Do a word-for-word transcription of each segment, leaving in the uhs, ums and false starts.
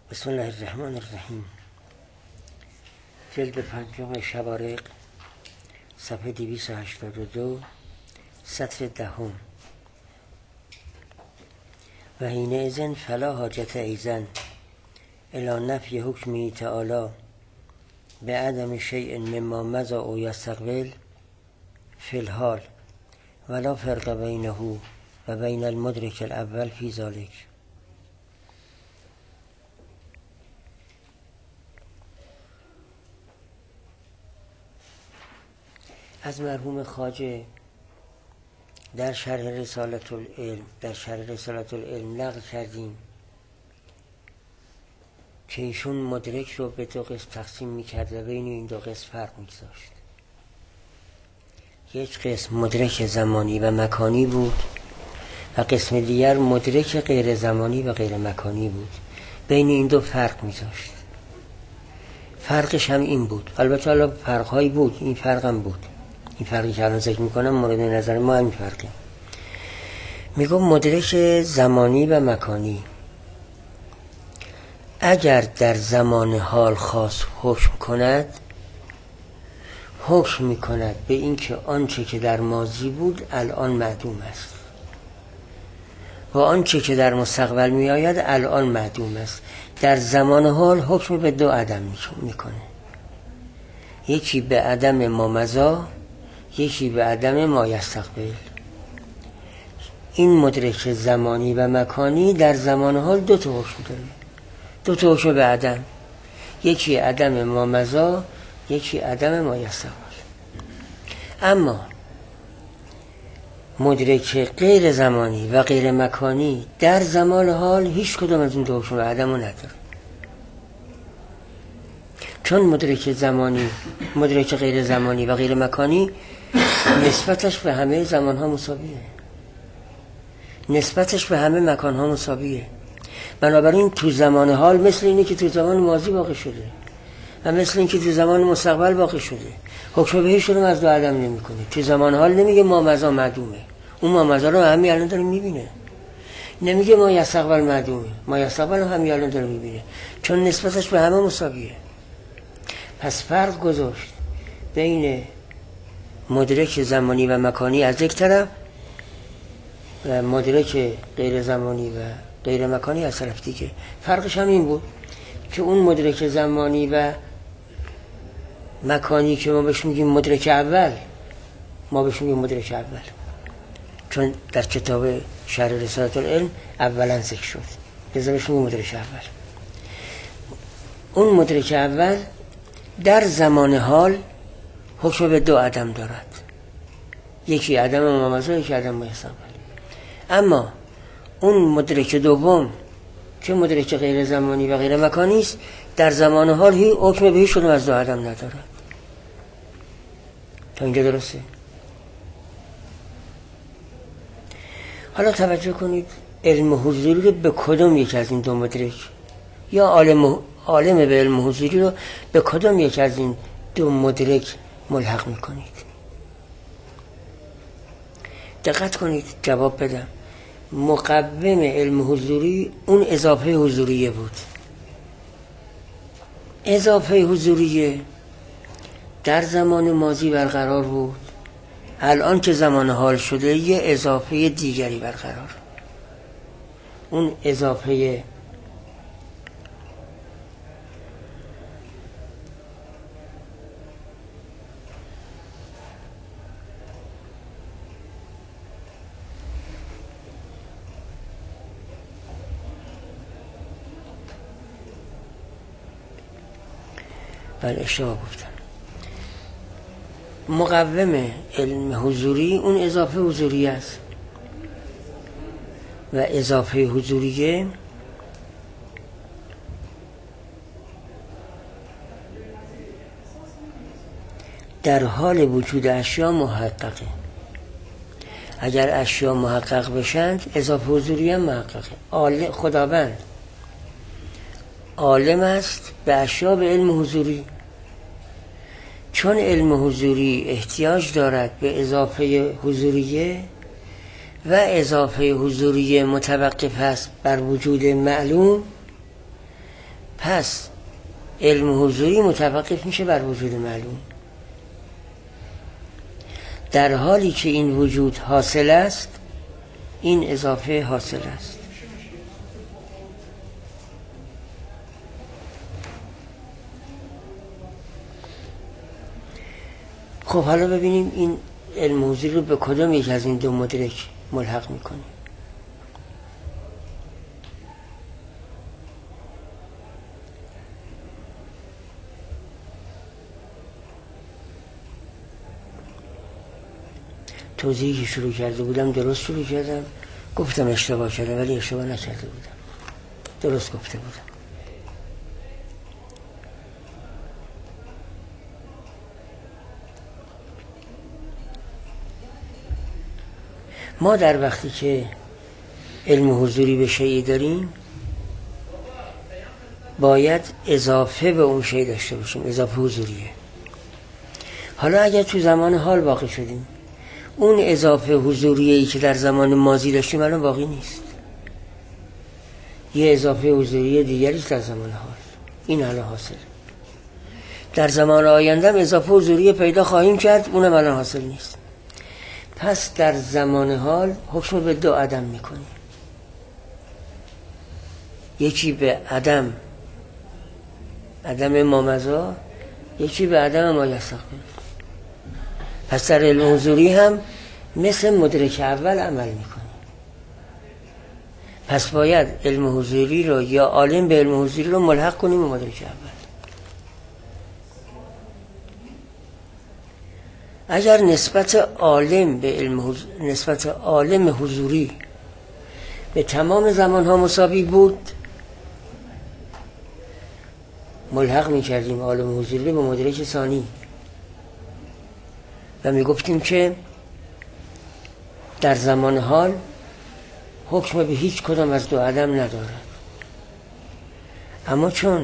بسم الله الرحمن الرحیم. جلد پنجم شبارق، صفحه دویست و هشتاد و دو، سطر دهم. و حینئذ فلا حاجت ایزن الی نفی حکمی تعالی به عدم شیء مما مضی او یستقبل فی الحال ولا فرق بینه و بین المدرک الاول فی ذلک. از مرحوم خواجه در شرح رسالت العلم در شرح رسالت العلم نقل کردیم که ایشون مدرک رو به دو قسم تقسیم میکرد و بین این دو قسم فرق میگذاشت. یک قسم مدرک زمانی و مکانی بود و قسم دیگر مدرک غیر زمانی و غیر مکانی بود. بین این دو فرق میذاشت. فرقش هم این بود، البته حالا فرقهایی بود، این فرق هم بود. این فرقی که الان ذکر میکنم مورد نظر ما همین فرقه. میگم مدرک زمانی و مکانی اگر در زمان حال خاص حکم کند، حکم میکند به اینکه آنچه که در ماضی بود الان معدوم است و آنچه که در مستقبل میآید الان معدوم است. در زمان حال حکم به دو عدم میکنه، یکی به عدم ما مضی، یکی به عدم ما یستقبل. این مدرک زمانی و مکانی در زمان حال دو تا حکم داره، دو تا حکم به عدم، یکی عدم ما مضی، یکی عدم ما یستقبل. اما مدرک غیر زمانی و غیر مکانی در زمان حال هیچ کدام از این دو حکم به عدم رو نداره، چون مدرک زمانی مدرک غیر زمانی و غیر مکانی نسبتش به همه زمان ها مساویه، نسبتش به همه مکان ها مساویه. بنابراین تو زمان حال مثل اینه که تو زمان ماضی واقع شده و مثل این که تو زمان مستقبل واقع شده، حکم به هیچ کدوم از دو عدم نمیکنه. تو زمان حال نمیگه ما مضی معدومه، اون ما مضی رو همین الان داره میبینه. نمیگه ما یستقبل معدومه، ما یستقبل رو همین الان داره میبینه، چون نسبتش به همه مساویه. پس فرق گذاشت بین مدرک زمانی و مکانی از یک طرف و مدرک غیر زمانی و غیر مکانی از طرف دیگه. فرقش هم این بود که اون مدرک زمانی و مکانی که ما بهش میگیم مدرک اول، ما بهش میگیم مدرک اول چون در کتاب شرح رسالت العلم اولا ذکر شد، لذا بهش میگیم مدرک اول. اون مدرک اول در زمان حال حکم به دو عدم دارد، یکی عدم ما مضی، یکی عدم ما یستقبل. اما اون مدرک دوم که مدرک غیر زمانی و غیر مکانی است، در زمان حال هی حکم به هیچ کدوم از دو عدم ندارد. تا اینجا درسته؟ حالا توجه کنید، علم حضوری رو به کدوم یک از این دو مدرک یا عالم عالم به علم حضوری رو به کدوم یک از این دو مدرک ملحق میکنید؟ دقت کنید جواب بدم. مقوم علم حضوری اون اضافه حضوریه بود. اضافه حضوریه در زمان ماضی برقرار بود، الان که زمان حال شده یه اضافه دیگری برقرار. اون اضافه بله اشتباه گفتم. مقوم علم حضوری اون اضافه حضوری است و اضافه حضوریه در حال وجود اشیا محققه. اگر اشیا محقق بشند اضافه حضوری هم محققه. خداوند عالم است به اشیا به علم حضوری، چون علم حضوری احتیاج دارد به اضافه حضوریه و اضافه حضوری متوقف است بر وجود معلوم، پس علم حضوری متوقف میشه بر وجود معلوم، در حالی که این وجود حاصل است این اضافه حاصل است. خب حالا ببینیم این علم حضوری رو به کدام یک از این دو مدرک ملحق میکنیم. توضیحی که شروع کرده بودم درست شروع کردم، گفتم اشتباه کردم ولی اشتباه نکرده بودم، درست گفته بودم. ما در وقتی که علم حضوری به شیئی داریم باید اضافه به اون شیء داشته باشیم، اضافه حضوریه. حالا اگر تو زمان حال واقع شدیم اون اضافه حضوریه‌ای که در زمان ماضی داشتیم الان باقی نیست، یه اضافه حضوری دیگری در زمان حال، این الان حاصله. در زمان آینده هم اضافه حضوری پیدا خواهیم کرد، اونم الان حاصل نیست. پس در زمان حال حکم به دو عدم میکنیم، یکی به عدم عدم مامضا، یکی به عدم ما یستقبل. پس در علم حضوری هم مثل مدرک اول عمل میکنیم. پس باید علم حضوری رو یا عالم به علم حضوری رو ملحق کنیم به مدرک اول. اگر نسبت عالم به علم حضوری، نسبت عالم حضوری به تمام زمان ها مساوی بود ملحق میکردیم عالم حضوری به مدرک ثانی و میگفتیم که در زمان حال حکم به هیچ کدام از دو عدم ندارد. اما چون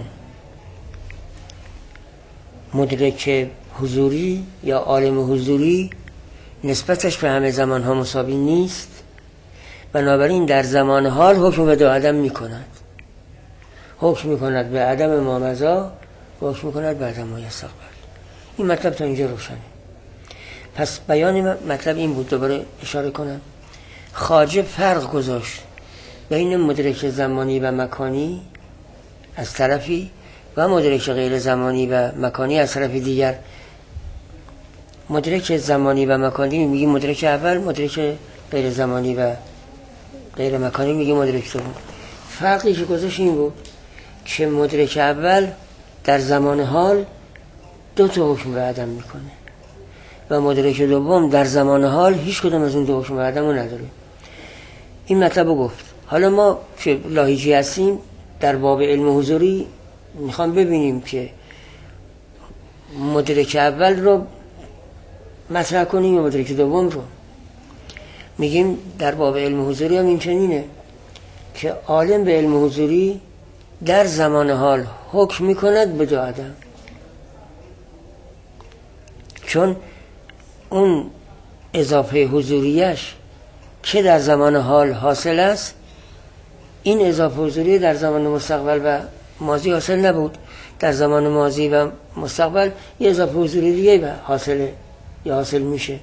مدرک حضوری یا عالم حضوری نسبتش به همه زمان ها مساوی نیست، بنابراین در زمان حال حکم به دو عدم می کند، حکم می کند به عدم مامضا و حکم می کند به عدم ما یستقبل. این مطلب تا اینجا روشنه. پس بیان مطلب این بود، دوباره اشاره کنم. خواجه فرق گذاشت بین مدرک زمانی و مکانی از طرفی و مدرک غیر زمانی و مکانی از طرف دیگر. مدرک زمانی و مکانی میگیم مدرک اول، مدرک غیر زمانی و غیر مکانی میگیم مدرک دوم. فرقی که گذاشت این بود که مدرک اول در زمان حال دو تا حکم به عدم میکنه و مدرک دوم در زمان حال هیچ کدام از اون دو حکم به عدم رو نداره. این مطلب رو گفت. حالا ما که لاهیجی هستیم در باب علم حضوری میخوام ببینیم که مدرک اول رو مطرح کنیم و مدرک دوم رو. میگیم در باب علم حضوری هم این چنینه که عالم به علم حضوری در زمان حال حکم میکند به دو عدم، چون اون اضافه حضوریش که در زمان حال حاصل است این اضافه حضوری در زمان مستقبل و ماضی حاصل نبود. در زمان ماضی و مستقبل یه اضافه حضوری دیگه حاصله یا حاصل میشه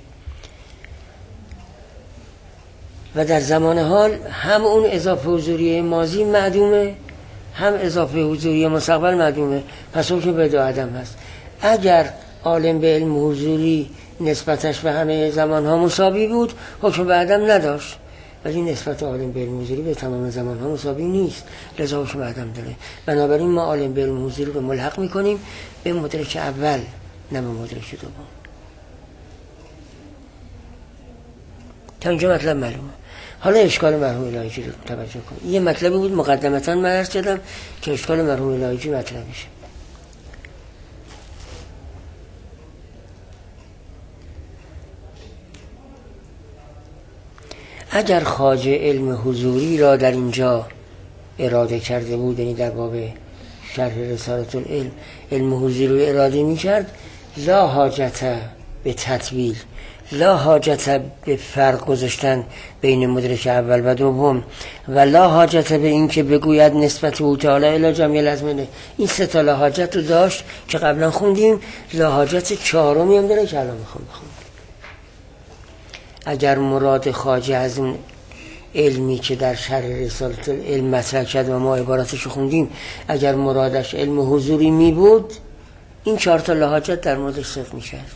و در زمان حال هم اون اضافه حضوری ماضی معدومه هم اضافه حضوری مستقبل معدومه. پس حکم به دو عدم هست. اگر عالم به علم حضوری نسبتش به همه زمان ها مساوی بود حکم به عدم نداشت، ولی نسبت عالم به علم حضوری به تمام زمان ها مساوی نیست، لذا حکم به عدم داره. بنابراین ما عالم به علم حضوری رو ملحق میکنیم به مدرک اول نه به مدرک دوم. تا اینجا مطلب معلومه. حالا اشکال مرحوم لایجی رو توجه کنید. یه مطلبی بود مقدمتاً من عرض کردم که اشکال مرحوم لایجی مطرح میشه. اگر خواجه علم حضوری را در اینجا اراده کرده بود، یعنی در باب شرح رسالة العلم علم حضوری رو اراده می کرد، لا حاجت به تطویل، لا حاجت به فرق گذاشتن بین مدرک اول و دوم و لا حاجت به این که بگوید نسبت او تعالی الی جمیع الازمنه. این سه تا لا حاجت رو داشت که قبلا خوندیم. لا حاجت چهارمی هم داره که الان میخوام بخونم. اگر مراد خواجه از اون علمی که در شرح رساله علم مطرح کرد و ما عباراتش رو خوندیم، اگر مرادش علم حضوری می بود، این چهار تا لا حاجت در موردش صدق میکرد.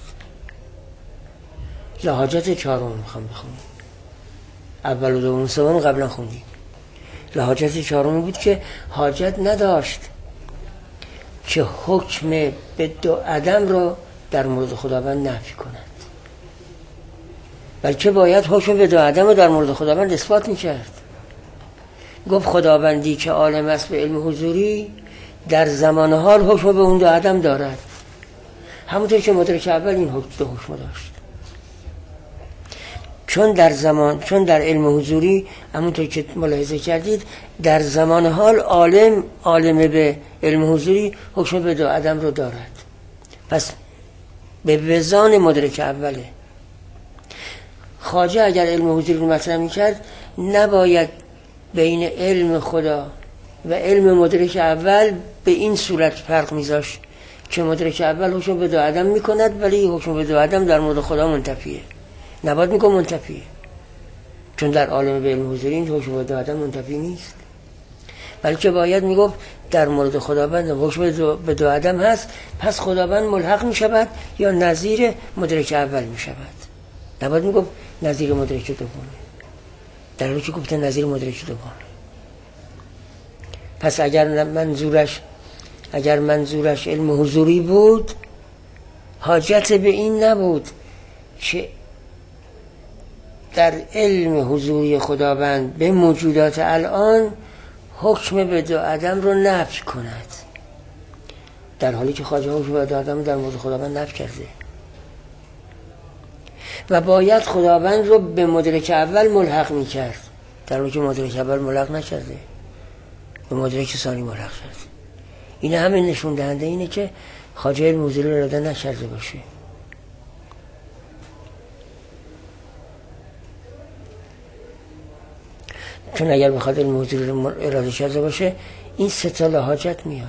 لا حاجت چهارم میخوام بخونم. اول و دوم سوم قبلا خوندیم. لا حاجت چهارم بود که حاجت نداشت که حکم به دو عدم را در مورد خداوند نفی کند، بلکه باید حکم به دو عدم رو در مورد خداوند اثبات میکرد. گفت خداوندی که عالم است به علم حضوری در زمان حال حکم به اون دو عدم دارد، همونطور که مدرک اول این حکم دو حکم داشت. چون در زمان چون در علم حضوری همونطور که ملاحظه کردید در زمان حال عالم عالم به علم حضوری حکم به دو عدم رو دارد، پس به وزان مدرک اوله. خواجه اگر علم حضوری رو مطرح میکرد نباید بین علم خدا و علم مدرک اول به این صورت فرق میذاشت که مدرک اول حکم به دو عدم میکند ولی حکم به دو عدم در مورد خدا منتفیه. نباید میگم منتفیه، چون در عالم به علم حضوری این حکم به دو عدم منتفی نیست، بلکه باید میگفت در مورد خداوند حکم به دو عدم هست، پس خداوند ملحق میشود یا نظیر مدرک اول میشود. نباید میگفت نظیر مدرک دوم، در حالی که گفته نظیر مدرک دوم. پس اگر منظورش اگر منظورش علم حضوری بود، حاجت به این نبود که در علم حضوری خداوند به موجودات الان حکم به دو عدم رو نفی کند، در حالی که خواجه حکم به دو عدم در مورد خداوند نفی کرده و باید خداوند رو به مدرک اول ملحق میکرد، در حالی که مدرک اول ملحق نکرده، به مدرک ثانی ملحق کرده. این همه نشون دهنده اینه که خواجه علم حضوری رو اراده نکرده باشه. چون اگر بخواد علم حضوری رو اراده کرده باشه این سه تا لا حاجت میاد.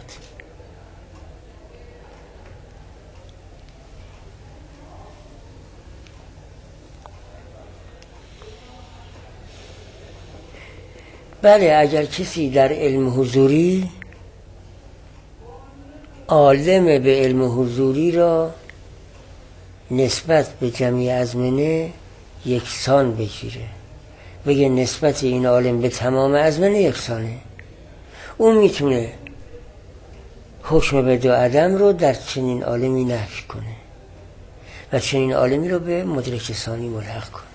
بله، اگر کسی در علم حضوری عالم به علم حضوری را نسبت به جمیع ازمنه یکسان بگیره، بگه نسبت این عالم به تمام ازمنه یکسانه، اون میتونه حکم به دو عدم رو در چنین عالمی نفی کنه و چنین عالمی رو به مدرک ثانی ملحق کنه.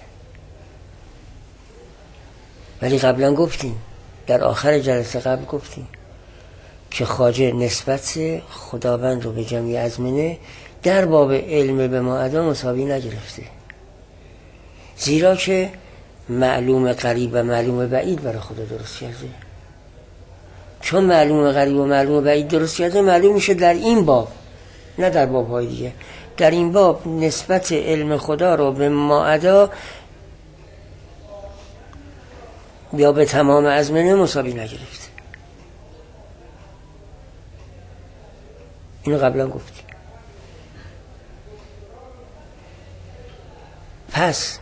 ولی قبلا گفتیم، در آخر جلسه قبل گفتیم که خواجه نسبت خداوند رو به جمیع ازمنه در باب علم به معدا مساوی نگرفته، زیرا که معلوم قریب و معلوم بعید برای خدا درست کرده. چون معلوم قریب و معلوم بعید درست کرده، معلوم میشه در این باب، نه در باب‌های دیگه، در این باب نسبت علم خدا رو به معدا یا به تمام ازمنه مساوی نگرفته. اینو قبلا گفتیم. پس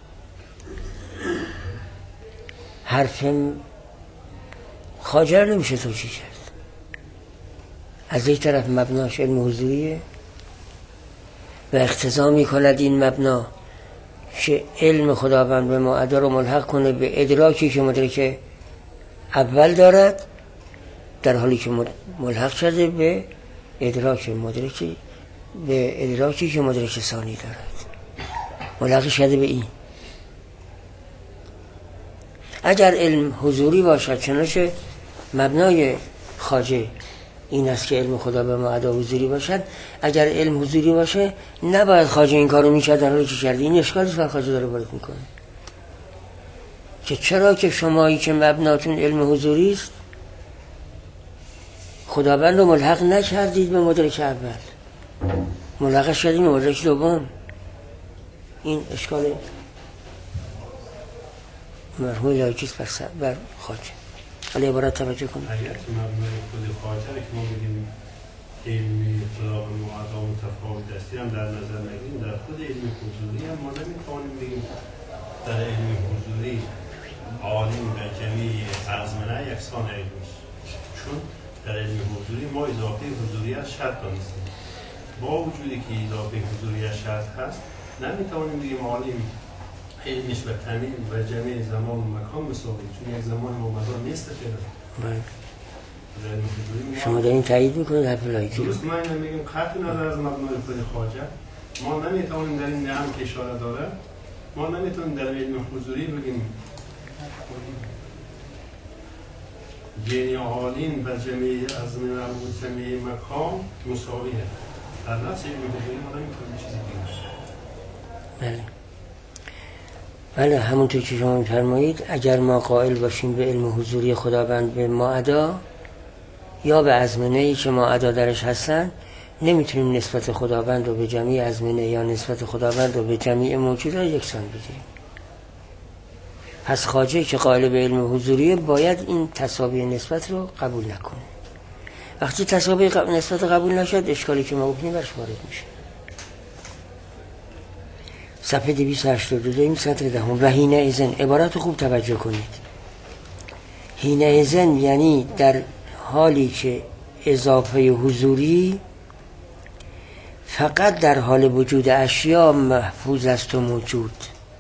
حرف خواجه رو نمیشه توجیه کرد. از یک طرف مبناش علم حضوریه و اقتضا میکند این مبنا که علم خداوند به معدا رو ملحق کنه به ادراکی که مدرک اول دارد، در حالی که ملحق شده به ادراک مدرکی به ادراکی که مدرک ثانی دارد، ملحق شده به این. اگر علم حضوری باشد، چنانچه مبنای خواجه این است که علم خدا به معدا حضوری باشد، اگر علم حضوری باشه نباید خواجه این کارو میکرد در حالی که کرده. این اشکالی که خواجه داره وارد میکنه که چرا که شمایی که مبناتون علم حضوری است خداوند رو ملحق نکردید به مدرک اول، ملحق شدید به مدرک دوم. این اشکال مرحوم لایکیست بر, بر خواجه. حالا عبارت توجه کنید. اگر که مبنای خود خواجه که ما بگیم علمی اطلاق معدا متفاوت هستی هم در نظر نگیریم، در خود علم حضوری هم ما نمیتوانیم بگیم در علم حضوری عالم و جمیع ازمنه یکسان علمیست، چون در علم حضوری ما اضافه حضوری از شرط دانستیم. با وجودی که اضافه حضوری از شرط هست نمیتوانیم بگیم عالم علمش و تمیم و جمیع زمان و مکان مساوی، چون یک زمان ممدار نیست فعلا. شما دارین تایید میکنید حرف لایکی؟ درست. ما این میگیم قطع نظر از مبنای خود خواجه ما نمیتوانیم در این نعم که اشاره داره، ما نمیتونیم در علم حضوری بگیم جنی عالین و جمعی ازمنه و جمعی مکان مساویه. در نفس علم حضوری ما نمیتونیم چیزی بگیم. بله بله همونطور که شما می‌فرمایید، اگر ما قائل باشیم به علم حضوری خداوند به ماعدا یا به ازمنه‌ای که ماعدا درش هستن، نمیتونیم نسبت خداوند رو به جمعی ازمنه یا نسبت خداوند رو به جمعی موجودات یکسان بگیریم. پس خواجه که قائل به علم حضوری باید این تساوی نسبت رو قبول نکنه. وقتی تساوی نسبت قبول نشد، اشکالی که ما گفتیم برش وارد میشه. صفحه دویست و هشتاد و دو این سطر دهم. و حین اذن، عبارت خوب توجه کنید. حین اذن یعنی در حالی که اضافه حضوری فقط در حال وجود اشیا محفوظ است و موجود،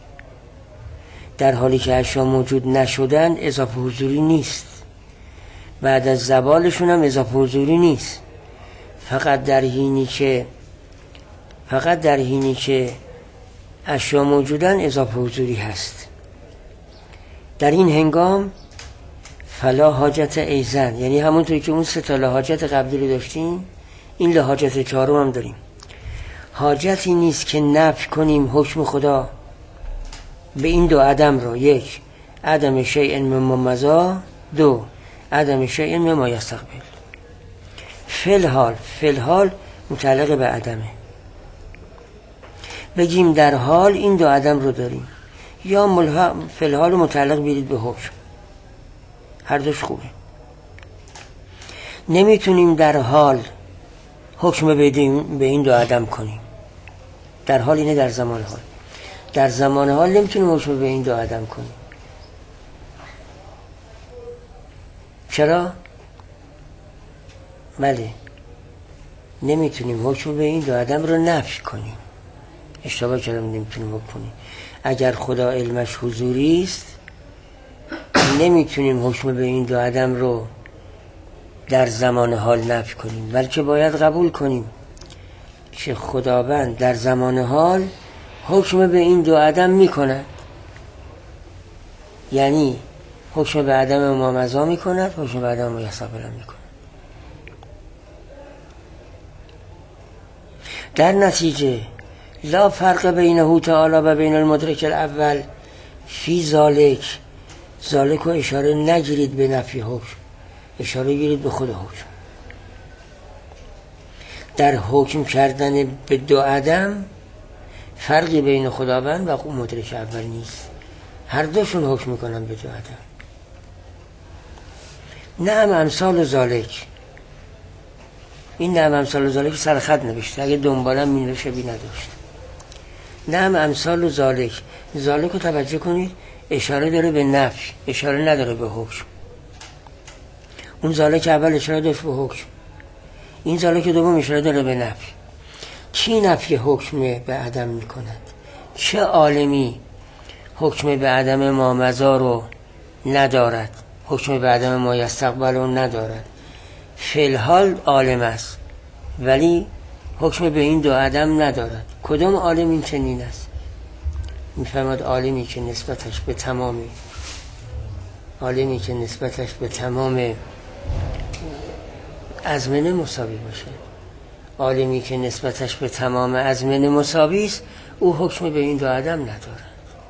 در حالی که اشیا موجود نشدن اضافه حضوری نیست، بعد از زوالشون هم اضافه حضوری نیست. فقط در حینی که فقط در حینی که اشیا موجودن اضافه حضوری هست. در این هنگام فلا حاجت ایزن، یعنی همونطوری که اون سه تا لحاجت قبلی رو داشتیم، این لحاجت چهارم هم داریم. حاجتی نیست که نفی کنیم حکم خدا به این دو عدم رو: یک، عدم شیء مما مضی، دو، عدم شیء مما یستقبل. فی‌الحال، فی‌الحال متعلق به عدمه. بگیم در حال این دو عدم رو داریم، یا ملحق فی‌الحال متعلق بیرید به حکم، هر دوش خوبه. نمیتونیم در حال حکم بدیم به این دو عدم کنیم. در حال اینه در زمان حال. در زمان حال نمیتونیم حکم به این دو عدم کنیم. چرا؟ بله، نمیتونیم حکم به این دو عدم رو نفی کنیم. اشتباه کردم، نمیتونیم حکم کنیم. اگر خدا علمش حضوری است نمیتونیم حکم به این دو عدم رو در زمان حال نفی کنیم، بلکه باید قبول کنیم که خداوند در زمان حال حکم به این دو عدم میکند. یعنی حکم به عدم ما مضی میکند، حکم به عدم ما یستقبل میکند. در نتیجه لا فرق بینه تعالی و بین المدرک الاول فی ذالک. ذالک رو اشاره نگیرید به نفی حکم، اشاره گیرید به خود حکم. در حکم کردن به دو عدم فرقی بین خداوند و مدرک اول نیست، هر دوشون حکم میکنن به دو عدم. نعم امثال ذالک، این نعم امثال ذالک سرخط نوشته، اگه دنبالم مینوشه بی نداشت. نعم امثال ذالک، ذالک رو توجه کنید، اشاره داره به نفی، اشاره نداره به حکم. اون ذالک اول اشاره داشت به حکم، این ذالک دوم اشاره داره به نفی. کی نفی حکم به عدم میکند؟ چه عالمی حکم به عدم ما مضی رو ندارد، حکم به عدم ما یستقبل رو ندارد؟ فی‌الحال عالم است ولی حکم به این دو عدم ندارد. کدام عالم این چنین است؟ میفهمد عالمی که نسبتش به تمامی عالمی که نسبتش به تمام ازمنه مساوی باشه. عالمی که نسبتش به تمام ازمنه مساوی است، او حکم به این دو عدم ندارد.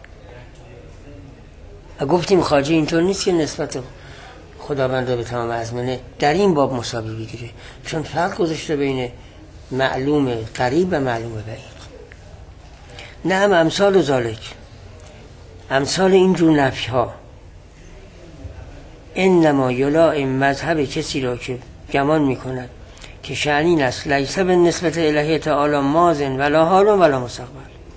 گفتیم خواجه اینطور نیست که نسبت خداوند به تمام ازمنه در این باب مساوی بگیره، چون فرق گذاشته بین معلوم قریب و معلوم بعید. نعم امثال ذالک، امثال اینجور نفی ها انما یلائم مذهب کسی را که گمان میکند که شأنین است لیس به نسبت الهی تعالی ماضٍ ولا حال ولا مستقبل،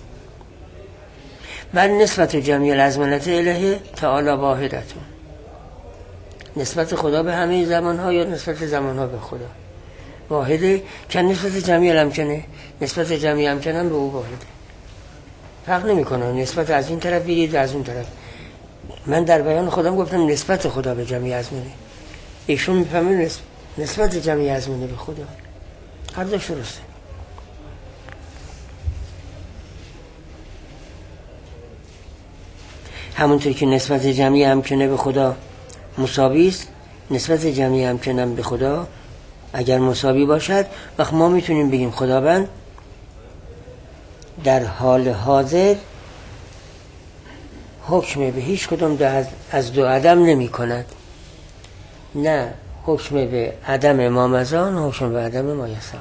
بل نسبت جمیع الازمنة الهی تعالی واحدتون، نسبت خدا به همه زمان ها یا نسبت زمان ها به خدا واحده، که نسبت جمیع الامکنه، نسبت جمیع امکنه هم به او واحده، فرق نمی کنه نسبت از این طرف بگید و از اون طرف. من در بیان خودم گفتم نسبت خدا به جمیع ازمنه، ایشون میفهمه نسبت جمیع ازمنه به خدا، هر دوش درسته. همونطور که نسبت جمیع امکنه به خدا مساوی است، نسبت جمیع امکنه به خدا اگر مساوی باشد، وقت ما میتونیم بگیم خداوند در حال حاضر حکم به هیچ کدام از دو عدم نمی کند، نه حکم به عدم ما مزان، حکم به عدم ما یستقبل.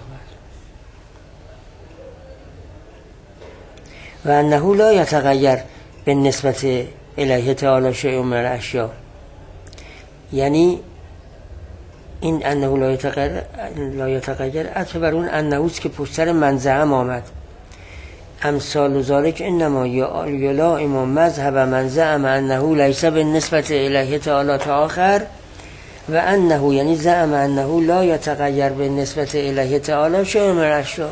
و انه لا یتغیر به نسبت الهی تعالی شیء من الاشیاء، یعنی این انه لا یتغیر لا یتغیر عطف بر اون انه است که پشتر منزعم آمد. امثال ذالک انما یلائم مذهب من زعم انه لیس بالنسبت الهی تعالی تآخر و انه یعنی زعم انه لا یتغیر بالنسبت الهی تعالی شیء من الاشیاء.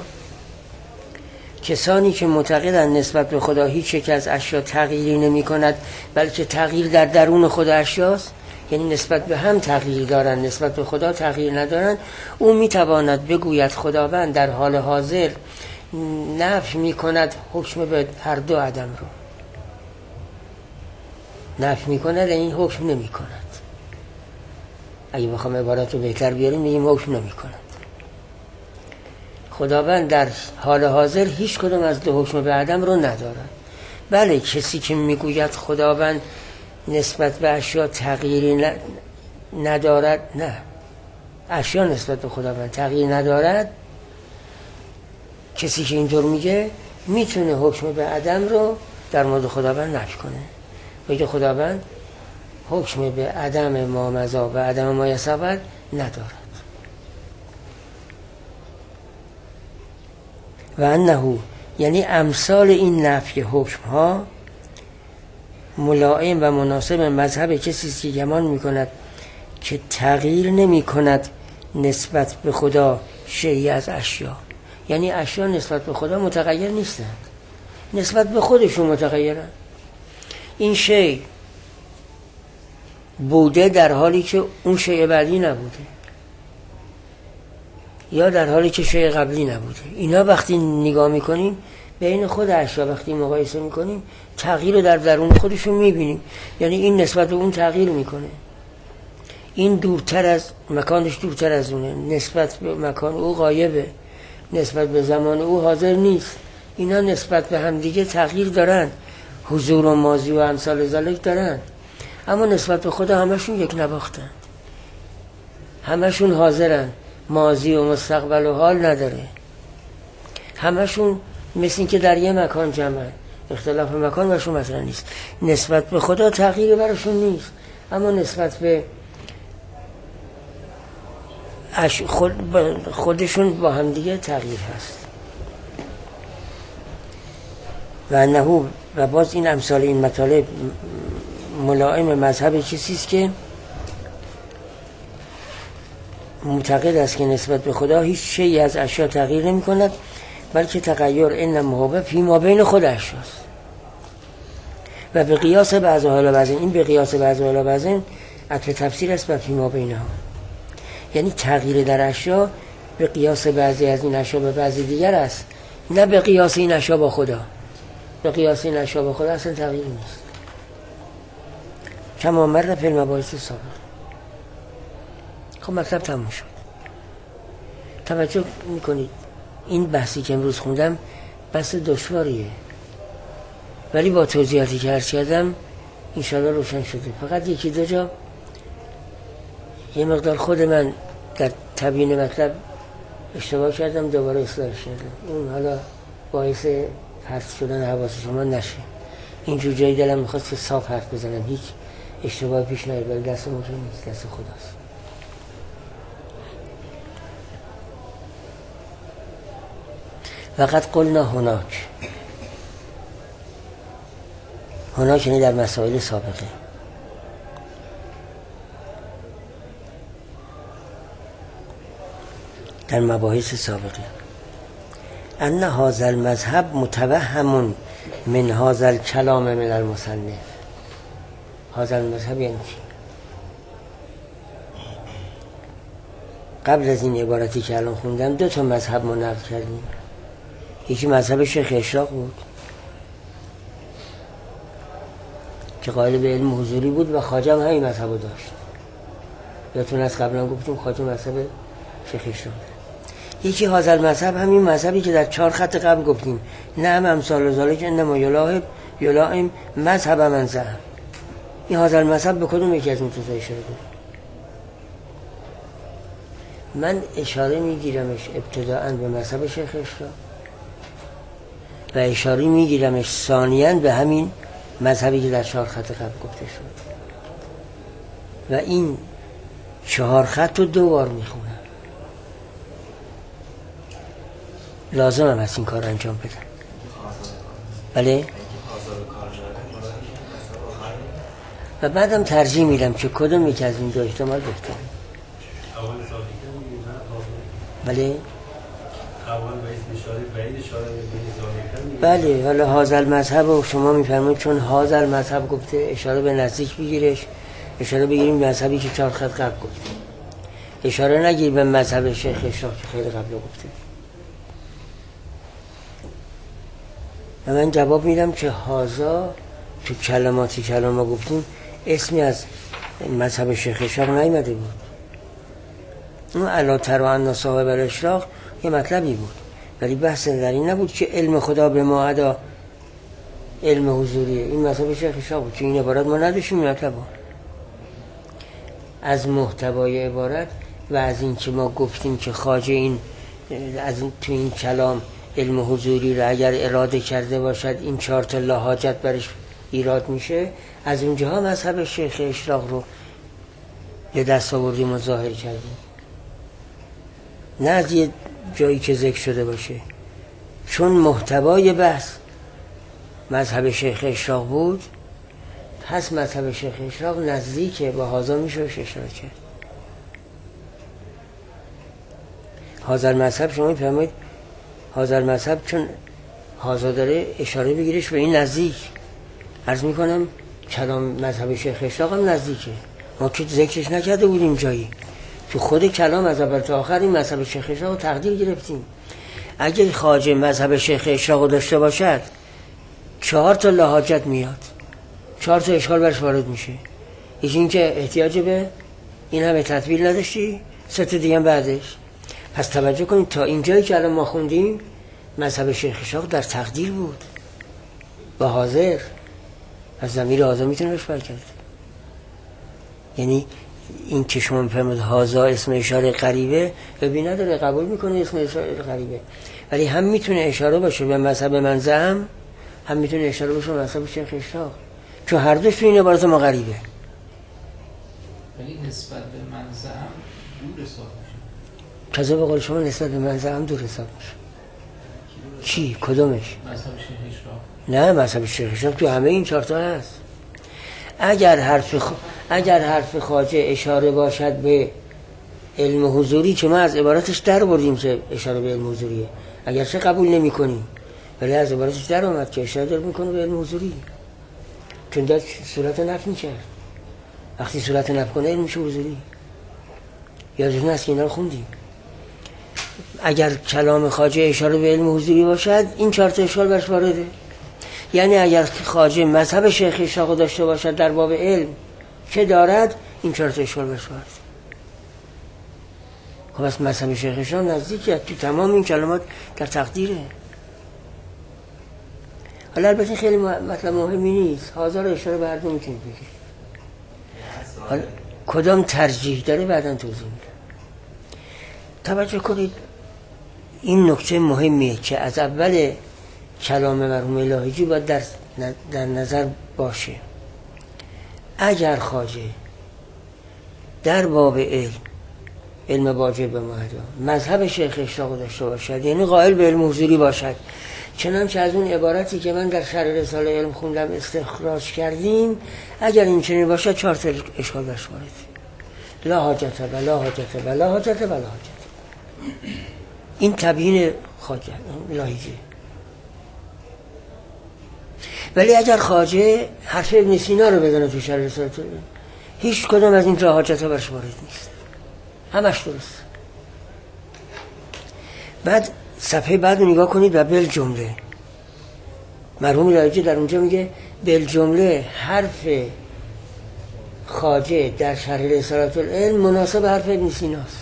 کسانی که معتقدند نسبت به خدا هیچ یک از اشیا تغییری نمی کند بلکه تغییر در درون خود اشیاست، یعنی نسبت به هم تغییر دارند نسبت به خدا تغییر ندارند، او می تواند بگوید خداوند در حال حاضر نفی می کند حکم به هر دو عدم رو، نفی می کند این حکم نمی کند. اگه بخوام عبارت رو بهتر بیاریم این حکم نمی کند. خداوند در حال حاضر هیچ کدوم از دو حکم به عدم رو ندارد. بله کسی که میگوید خداوند نسبت به اشیا تغییری ندارد، نه، اشیا نسبت به خداوند تغییر ندارد، کسی که اینطور میگه میتونه حکم به عدم رو در مورد خداوند نفی کنه، بگه خداوند حکم به عدم ما مضی و عدم ما یستقبل ندارد. و انه یعنی امثال این نفی حکم ها ملائم و مناسب مذهب کسی که گمان میکند که تغییر نمی کند نسبت به خدا شیئی از اشیا، یعنی اشیا نسبت به خدا متغیر نیستند، نسبت به خودشون متغیرن. این شیء بوده در حالی که اون شیء بعدی نبوده، یا در حالی که شیء قبلی نبوده. اینا وقتی نگاه میکنیم بین خود اشیا وقتی مقایسه میکنیم تغییر رو در درون خودشون میبینیم، یعنی این نسبت به اون تغییر میکنه، این دورتر از مکانش دورتر از اونه، نسبت به مکان او غایبه، نسبت به زمان او حاضر نیست. اینا نسبت به هم دیگه تغییر دارن، حضور و ماضی و امثال ذالک دارن، اما نسبت به خدا همشون یک نواختن، همشون حاضرن، ماضی و مستقبل و حال نداره، همشون مثل این که در یه مکان جمعن، اختلاف مکان برشون مثلا نیست. نسبت به خدا تغییری برشون نیست، اما نسبت به خود خودشون با هم دیگه تغییر هست. و انه و باز این امثال این مطالب ملائم مذهب کسیست که معتقد است که نسبت به خدا هیچ شیئی از اشیا تغییر نمی کند بلکه تغییر انما هو فی ما بین خود اشیاست. و به قیاس بعض حالا بعضین، این به قیاس بعض حالا بعضین عطف تفسیر است بر فی ما بینها، یعنی تغییر در اشیا به قیاس بعضی از این اشیا به بعضی دیگر است، نه به قیاس این اشیا با خدا. به قیاس این اشیا با خدا اصلا تغییر نیست، کما مر فی المباحث سابق. خب مطلب تموم شد. توجه میکنید این بحثی که امروز خوندم بحث دشواریه، ولی با توضیحاتی که عرض کردم انشاءالله روشن شده. فقط یکی دو جا یه مقدار خود من در تبیین مطلب اشتباه کردم، دوباره اصلاح کردم، اون حالا باعث پرت شدن حواس شما نشه. اینجور جایی دلم میخواست که صاف حرف بزنم، هیچ اشتباه پیش نیاد، ولی دست ما که نیست، دست خداست. وقد قلنا هناک، هناک یعنی در مسائل سابقه. در مباحث سابقه ان هذا المذهب متوهم من هذا الكلام من المصنف. هذا المذهب یعنی چی؟ قبل از این عبارتی که الان خوندم دو تا مذهب ما نقل کردیم. یکی مذهب شیخ اشراق بود که قائل به علم حضوری بود و خواجه هم همین مذهب رو داشت. یادتون از قبلا گفتیم خواجه مذهب شیخ اشراق. یکی هذا المذهب همین مذهبی که در چهار خط قبل گفتیم نعم امثال ذالک انما یلاهب یلائم مذهب من زعم. این هذا المذهب به کدوم یکی از این دو تا اشاره بود؟ من اشاره میگیرمش ابتداءً به مذهب شیخ اشراق و اشاره میگیرمش ثانیاً به همین مذهبی که در چهار خط قبل گفته شد و این چهار خط رو دو بار میخونم. لازم هم هست این کار انجام بدن. بله؟ و بعدم ترجیح میدم که کدوم یکی از این دو احتمال بهتره. بله؟ بله، حالا هذا المذهب رو شما میفرمایید چون هذا المذهب گفته اشاره به نزدیک بگیرش، اشاره بگیریم به مذهبی که چهار خط قبل گفته، اشاره نگیر به مذهب شیخ اشراق که خیلی قبل گفته. و من جواب میدم که هازا تو کلماتی که الان ما گفتیم اسمی از مذهب شیخ اشراق نیامده بود. اون الا تری ان صاحب الاشراق یه مطلبی بود، ولی بحث در این نبود که علم خدا به ما ادا علم حضوریه. این مذهب شیخ اشراق بود که این عبارت ما نداشتیم. مطلب از محتوای عبارت و از این که ما گفتیم که خواجه این از تو این کلام علم حضوری رو اگر اراده کرده باشد این چهار تا لاحاجت برش ایراد میشه، از اونجاها مذهب شیخ اشراق رو به دست آوردیم و ظاهر کردیم، نه از یه جایی که ذکر شده باشه. چون محتوای بحث مذهب شیخ اشراق بود، پس مذهب شیخ اشراق نزدیکه با هازا میشه اشاره کرد. هازا مذهب شما میفهمید هازا مذهب چون هازا داره اشاره بگیرش به این نزدیک. عرض میکنم کلام مذهب شیخ اشراق هم نزدیکه، ما که ذکرش نکرده بودیم جایی، تو خود کلام از اول تا آخر این مذهب شیخ اشراق رو تقدیر گرفتیم. اگر خواجه مذهب شیخ اشراق رو داشته باشد چهار تا لاحاجت میاد، چهار تا اشکال برش وارد میشه. یکی این که احتیاج به این همه تطبیل نداشتی، سه تا دیگه بعدش. پس توجه کنید تا اینجایی که الان ما خوندیم مذهب شیخ اشراق در تقدیر بود با حاضر، از ضمیر حاضر میتونه بهش برگرده. یعنی این که شما میفهمید حاضر اسم اشاره غریبه ببین نداره، قبول میکنه اسم اشاره غریبه، ولی هم میتونه اشاره باشه به مذهب منزعم، هم میتونه اشاره باشه به مذهب شیخ اشراق، چون هر دوش تو این عبارت ما غریبه. ولی نسبت به منزعم دور حساب میشه. تازه به قول شما نسبت به منزعم دور حساب میشه. چی؟ کدومش؟ مذهب شیخ اشراق. نه، مذهب شیخ اشراق تو همه این چهار تا هست. اگر حرف خ... اگر حرف خواجه اشاره باشد به علم حضوری که ما از عبارتش در بردیم که اشاره به علم حضوریه، اگر چه قبول نمی کنیم ولی از عبارتش در آمد که اشاره داره میکنه به علم حضوری، چون داد صورت نفی میکرد. وقتی صورت نفی کنه علم میشه حضوری. یادتون هست که اینا رو خوندیم. اگر کلام خواجه اشاره به علم حضوری باشد این چهار تا اشکال برش وارده. یعنی اگر خواجه مذهب شیخ اشراق داشته باشد در باب علم که دارد این چهار تا اشکال برش وارده. خب از مذهب شیخ اشراق نزدیکه، تو تمام این کلمات در تقدیره. حالا البته خیلی مطلب مهمی نیست، هزار اشاره به هر دو میتونید بگید. حالا کدام ترجیح داره بعداً توضیح میدم. توجه کنید این نکته مهمیه که از اول کلام مرحوم لاهیجی باید در, در نظر باشه. اگر خواجه در باب علم علم واجب معدا مذهب شیخ اشراق داشته باشد، یعنی قائل به علم حضوری باشد، چنانچه از اون عبارتی که من در شرح رساله علم خوندم استخراج کردیم، اگر این چنین باشد چهار تا اشکال برش وارد. لا حاجت ولا حاجت ولا حاجت ولا حاجت. این تبیین خواجه لاهیجی. ولی اگر خواجه حرف ابن سینا رو بزنه تو شرح رساله علم، هیچ کدام از این لا حاجت ها برش وارد نیست، همش درست. بعد صفحه بعد رو نگاه کنید و بل جمله مرحوم لاهیجی در اونجا میگه بل جمله حرف خواجه در شرح رسالة العلم مناسب حرف ابن سیناست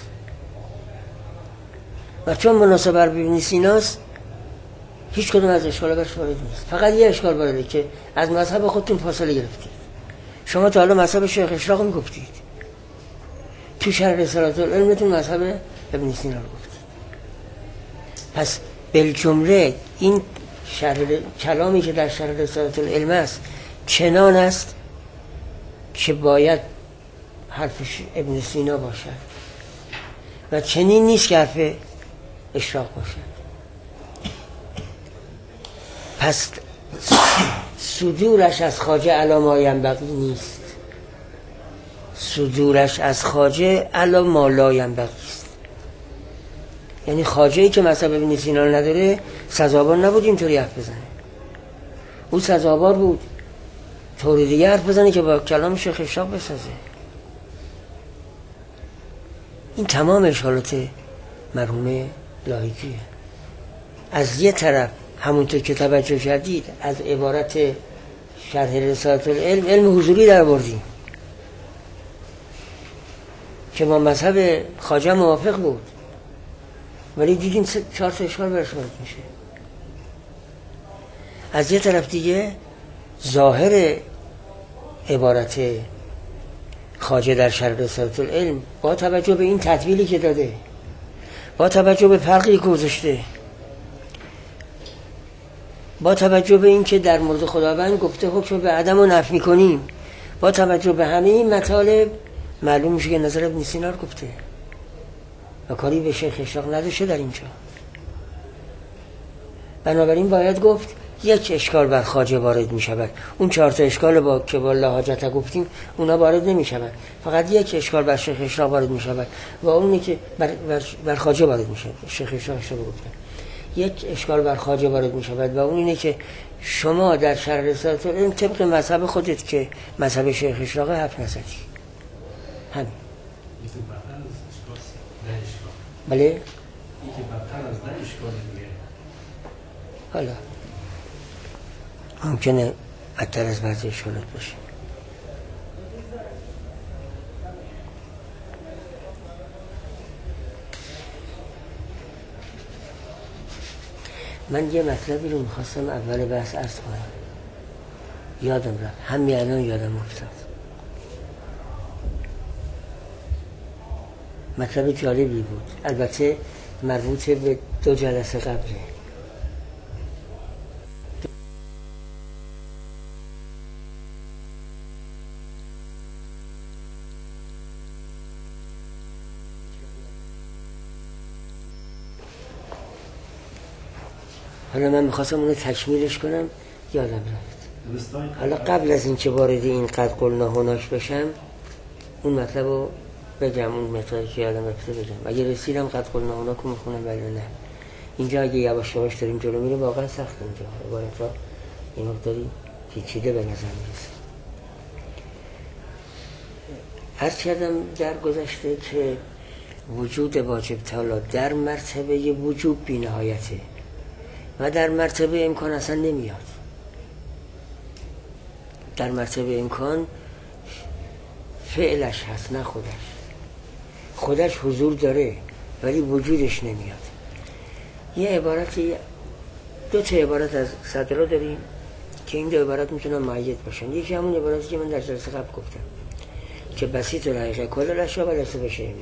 و چون مناسب حرف ابن سیناست هیچ کدوم از اشکال برش وارد نیست. فقط یه اشکال وارده که از مذهب خودتون فاصله گرفتید. شما تا حالا مذهب شیخ اشراق میگفتید، تو شرح رسالة العلمتون مذهب ابن سینا رو گفتید. پس بالجمله این شرح کلامی که در شرح رسالة العلم است چنان است که باید حرف ابن سینا باشد و چنین نیست که حرف اشراق باشد. پس صدورش از خواجه علا ما ینبغی نیست، صدورش از خواجه علا ما لا ینبغی است. یعنی خواجه‌ای که مذهب ابن سینا نداره سزاوار نبود اینطوری حرف بزنه، او سزاوار بود طوری دیگه حرف بزنه که با کلام شیخ اشراق بسازه. این تمام اشکالات مرحوم لاهیجیه. از یه طرف همونطور که توجه کردید از عبارت شرح رسالة العلم علم حضوری در بردیم که با مذهب خواجه موافق بود، ولی دیدیم چهار تا اشکال برش وارد میشه. از یه طرف دیگه ظاهر عبارت خواجه در شرح رسالة العلم با توجه به این تطویلی که داده، با توجه به فرقی که گذاشته، با توجه به این که در مورد خداوند گفته حکم به عدم رو نفی میکنیم، با توجه به همه این مطالب معلوم میشه که نظر ابن سینا رو گفته و کاری به شیخ اشراق نداشته در اینجا. بنابراین باید گفت یک اشکال بر خواجه وارد می شود، اون چهار تا اشکال با که با لا حاجت گفتیم اونا وارد نمی شود، فقط یک اشکال بر شیخ اشراق وارد می شود و اونی که بر, بر, بر خواجه وارد می شود. شیخ اشراق اشراق گفتم یک اشکال بر خواجه وارد می شود و اون اینه که شما در شرح رسالة العلم طبق مذهب خودت که مذهب شیخ اشراق حرف نزدی. همین. بله؟ این که بدتر از ده اشکال دیگه. حالا ممکنه بدتر از بعضی اشکالات باشه. من یه مطلبی رو میخواستم اول بحث عرض کنم، یادم رفت، همین الان یادم افتاد. مطلب جالبی بود، البته مربوط به دو جلسه قبله. حالا من میخواستم اونو تکمیلش کنم یادم رفت. حالا قبل از این که وارد این قد قلنا هناش بشم اون مطلب رو بگم، اون مطلبی که یادم رفته بگم. اگه رسیدم قد قلنا هنا که میخونم ولی نه. اینجا اگه یواش یواش داریم جلو میریم واقعا سخت اینجا عبارت ها این مقداری پیچیده به نظر میرسه. عرض کردم در گذشته که وجود واجب تعالی در مرتبه وجوب بی نهایته و در مرتبه امکان اصلا نمیاد. در مرتبه امکان فعلش هست نه خودش. خودش حضور داره ولی وجودش نمیاد. یه عبارتی دو تا عبارت از صدرا داریم که این دو عبارت میتونن معید باشن. یکی همون عبارتی که من در جلسه قبل گفتم که بسیط الحقیقه کل الاشیا و لسه بشه منها.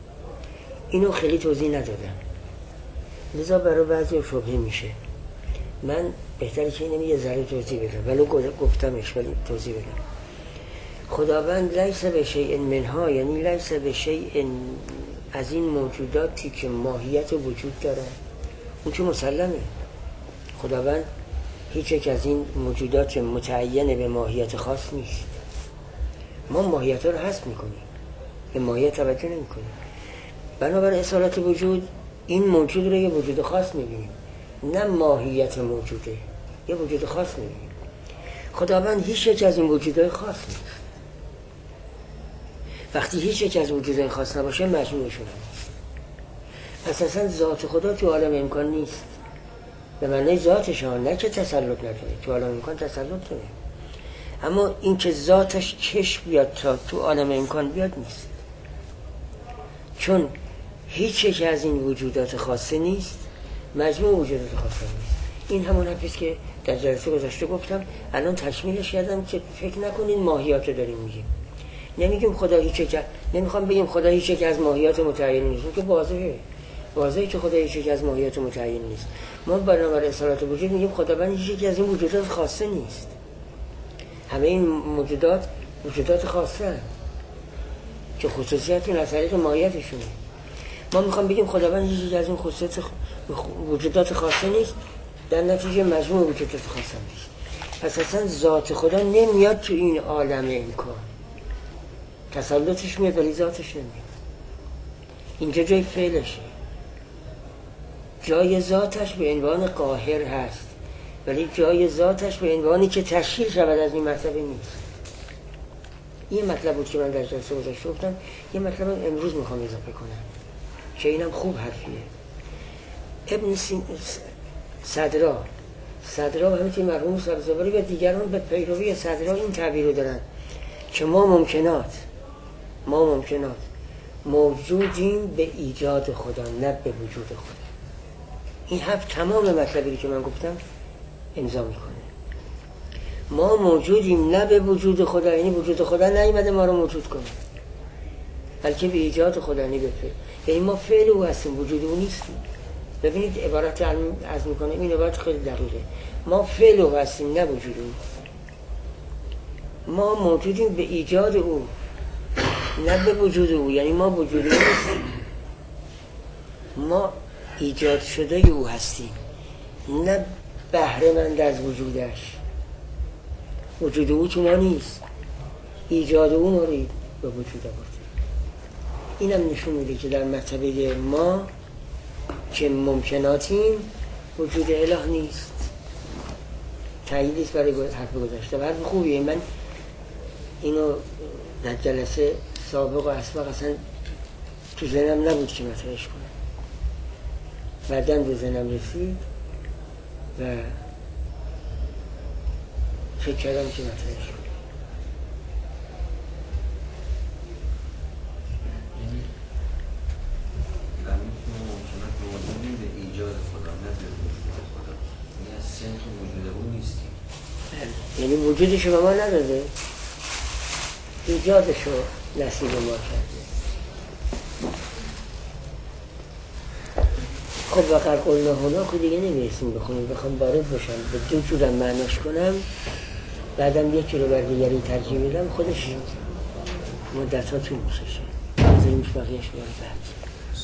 اینو خیلی توضیح ندادم لذا برای بعضی شبهه میشه. من بهتره که اینم یه ذره توضیح بدم، ولو گفتمش ولی توضیح بدم. خداوند لیس به شیء منها، یعنی لیس به شیء از این موجوداتی که ماهیت وجود دارن، اون که مسلمه. خداوند هیچ یک از این موجودات متعین به ماهیت خاص نیست. ما ماهیت ها رو حذف میکنیم، به ماهیت توجه نمی کنیم. بنابراین اصالت وجود این موجود رو یه وجود خاص میبینیم، نه ماهیت موجوده، یه وجود خاص میبینیم. خداوند هیچ یک از این وجودهای خاص نیست. وقتی هیچ یک از وجودهای خاص نباشه مجموعشون نیست. اساسا ذات خدا تو عالم امکان نیست، به معنی ذاتشان، نه که تسلط نداره. تو عالم امکان تسلط داره، اما این که ذاتش کش بیاد تا تو عالم امکان بیاد نیست، چون هیچ یک از این وجودات خاصه نیست، مجموع وجودات خاصه نیست. این همون حرفیست که در جلسه گذشته گفتم، الان تکمیلش کردم که فکر نکنین ماهیات رو داریم میگیم. نمیگیم خدا هیچ یک، نمیخوام بگیم خدا هیچ یک از ماهیات متعین نیست، که واضحه واضحه که خدا هیچ یک از ماهیات متعین نیست. ما بنابراین اصالت وجود میگیم خداوند هیچ یک از این وجودات خاصه نیست. همه این موجودات وجودات خاصه هستند که خصوصیت این از طریق ماهیتشونه. ما میخوام بگیم خداوند هیچ یک از این خصوصیت وجودات خاصه نیست، در نتیجه مجموع وجودات خاصه نیست. پس اصلا ذات خدا نمیاد تو این عالم امکان، تسلطش میاد ولی ذاتش نمیاد. اینجا جای فعلشه، جای ذاتش به عنوان قاهر هست، ولی جای ذاتش به عنوانی که تشکیل شود از این مرتبه نیست. این مطلب بود که من در جلسه گذشته گفتم، یه مطلب امروز میخوام اضافه کنم که اینم خوب حرفیه. ابن صدرا صدرا و همینطور مرحوم سبزواری و دیگران به پیروی صدرا این تعبیر رو دارن که ما ممکنات ما ممکنات موجودیم به ایجاد خدا، نه به وجود خدا. این حرف تمام مطلبی که من گفتم امضا میکنه. ما موجودیم نه به وجود خدا، یعنی وجود خدا نیامده ما رو موجود کنه، بلکه به ایجاد خدا، یعنی به فعل. یعنی ما فعل او هستیم، وجود او نیستیم. ببینید عبارت از میکنه، این عبارت خیلی دقیقه. ما فعل او هستیم نه وجود او. ما موجودیم به ایجاد او نه به وجود او، یعنی ما وجود او نیستیم، ما ایجاد شده او هستیم، نه بهره مند از وجودش. وجود او تو ما نیست، ایجاد او ما رو به وجود آورده. اینم نشون میده که در مرتبه ما که ممکناتیم وجود اله نیست. تاییدیست برای حرف گذاشته، حرف خوبیه. من اینو در جلسه سابق و اسبق اصلا تو ذهنم نبود که مطرحش کنم، بعداً به ذهنم رسید و فکر کردم که مطرحش کنم. یعنی وجودشو به ما نداده، ایجادشو نصیب ما کرده. خب وقر قلنا هنا که دیگه نمیرسیم بخونیم، بخوام بارد باشم به دو جورم معناش کنم، بعدم یک رو بر دیگری ترجیح بدم، خودش مدت ها طول می‌کشه. بذاریمش بقیهش بار بعد.